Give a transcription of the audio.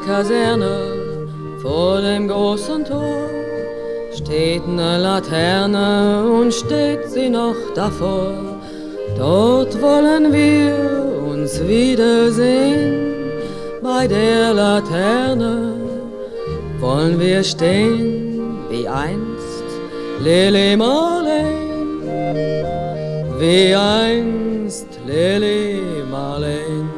Kaserne vor dem großen Tor steht ne Laterne und steht sie noch davor. Dort wollen wir uns wiedersehen, bei der Laterne wollen wir stehen, wie einst Lili Marleen, wie einst Lili Marleen.